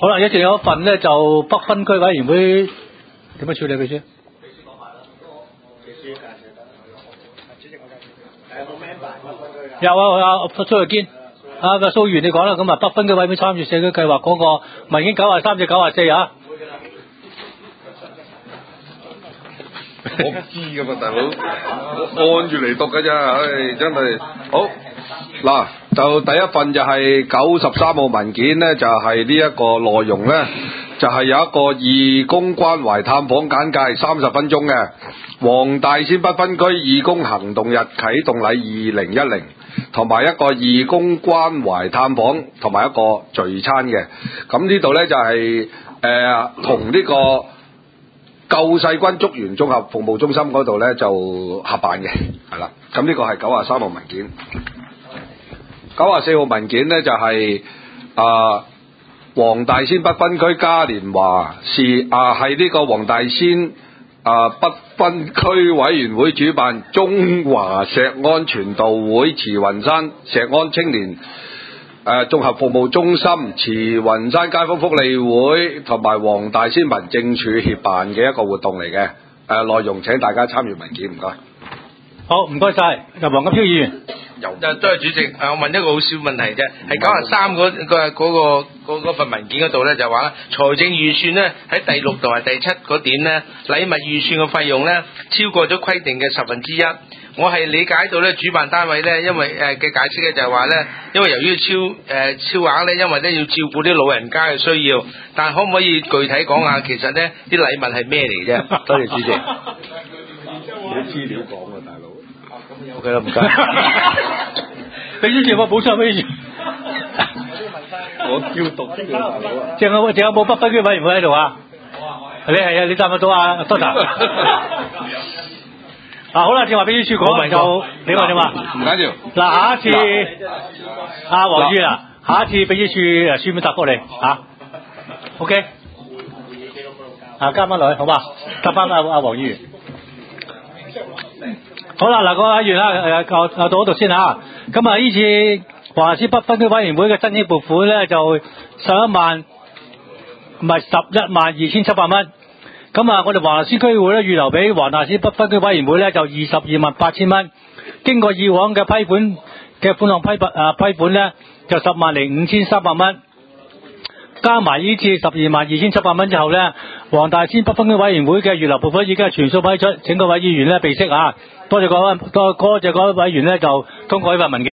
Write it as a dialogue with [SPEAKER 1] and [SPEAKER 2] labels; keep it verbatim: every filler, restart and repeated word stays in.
[SPEAKER 1] 好啦，一仲有一份咧就北分區委員會點樣處理秘書？秘書講埋啦，秘書介紹得。主席我介紹。係有冇 member 北分區㗎？有啊，阿蘇瑞堅，啊個蘇源你講啦，咁啊北分區委員會參與社區計劃嗰個文件九啊三至九啊四啊。
[SPEAKER 2] 我唔知噶嘛，大佬，我按住嚟讀噶咋，唉，真係好嗱。就第一份就係九十三號文件呢，就係呢一個內容呢，就係、是、有一個義工關懷探訪簡介，三十分鐘嘅黃大仙北分區義工行動日啟動禮二零一零，同埋一個義工關懷探訪，同埋一個聚餐嘅。咁呢度呢，就係誒同呢個救世軍竹園綜合服務中心嗰度呢，就合辦嘅，係啦。咁呢個係九十三號文件。九十四號文件呢，就係、是、啊黃大仙北分區嘉年華是啊係呢個黃大仙啊北分區委員會主辦，中華石安傳道會慈雲山石安青年誒綜合服務中心、慈雲山街坊福利會同埋黃大仙民政處協辦嘅一個活動嚟嘅。誒內容請大家參閱文件，唔該。
[SPEAKER 1] 好，唔該晒，由黃錦飄議員。
[SPEAKER 3] 就都係主席，誒我問一個好小問題啫，係九十三嗰個嗰個嗰份文件嗰度咧就話財政預算咧喺第六同埋第七嗰點咧禮物預算嘅費用咧超過咗規定嘅十分之一，我係理解到咧主辦單位咧因為誒嘅解釋咧就係話咧，因為由於超誒、呃、超額咧，因為咧要照顧啲老人家嘅需要，但係可唔可以具體講下其實咧啲禮物係咩嚟啫？多謝主席。
[SPEAKER 2] 冇資料講啊，大佬。
[SPEAKER 3] O K 啦，唔該。
[SPEAKER 1] 俾啲嘢我補充俾你。
[SPEAKER 2] 我要讀呢個大佬啊。
[SPEAKER 1] 仲有仲有冇北分區委員會喺度啊？你係啊，你答唔到啊？多謝。啊好啦，正話俾啲處講就你話點啊？
[SPEAKER 2] 唔緊要。
[SPEAKER 1] 嗱下一次阿黃議員啊，下一次俾啲處誒書面答覆你嚇。O K。啊加翻落去好嘛？答翻阿阿黃議員。好啦，嗱，各位委員啦，誒，就就到嗰度先嚇。咁啊，呢次黃大仙北分區委員會嘅申請撥款咧，就十一萬，唔係十一萬二千七百蚊。咁啊，我哋黃大仙區會咧預留俾黃大仙北分區委員會咧，就二十二萬八千蚊。經過以往嘅批款嘅款項批撥啊批款咧，就十萬零五千三百蚊。加埋呢次十二萬二千七百蚊之後咧，黃大仙北分區委員會嘅預留撥款已經係全數批出，請各位議員咧備悉啊！多謝各位，多多謝各位委員咧就通過呢份文件。